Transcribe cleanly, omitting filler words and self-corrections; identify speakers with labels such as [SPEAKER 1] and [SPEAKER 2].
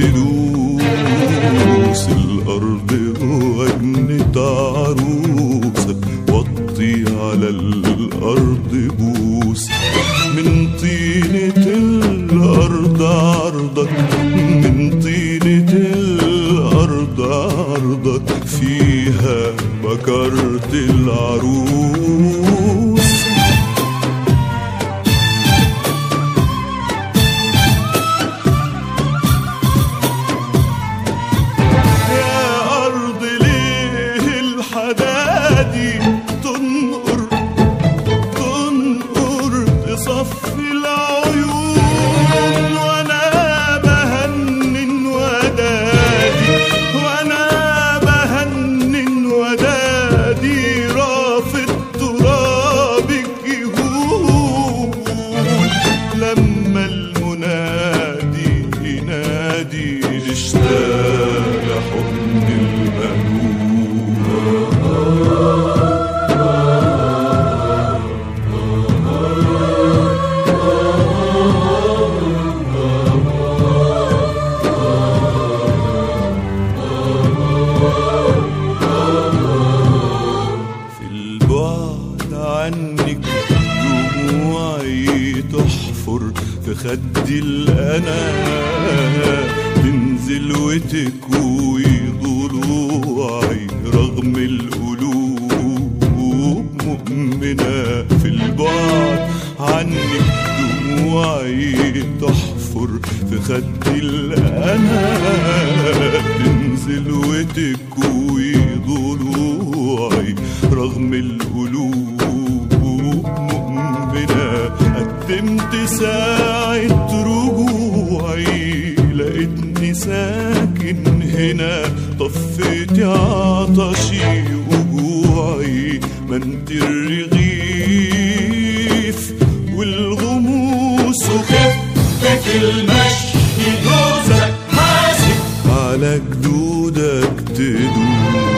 [SPEAKER 1] تدوس الأرض وجنة عروسة، وطي على الأرض بوس من طينة الأرض عرضك، من طينة الأرض عرضك، فيها بكرت العروس.
[SPEAKER 2] تصفي العيون وانا بهنن ودادي، وانا بهنن ودادي، رافض ترابك يهون لما المنادي ينادي اشتاق حضن المنون.
[SPEAKER 1] عنك دموعي تحفر في خدي الأنا، تنزل وتكوي ضلوعي رغم القلوب مؤمنة. في البعد عنك دموعي تحفر في خدي الأنا، تنزل وتكوي ضلوعي رغم القلوب مؤمنة. قدمت ساعة رجوعي لقيتني ساكن هنا، طفيت عطشي وجوعي، منت الرغيف والغموس وخفة المشي، جوزك ماسك على جدودك تدوس.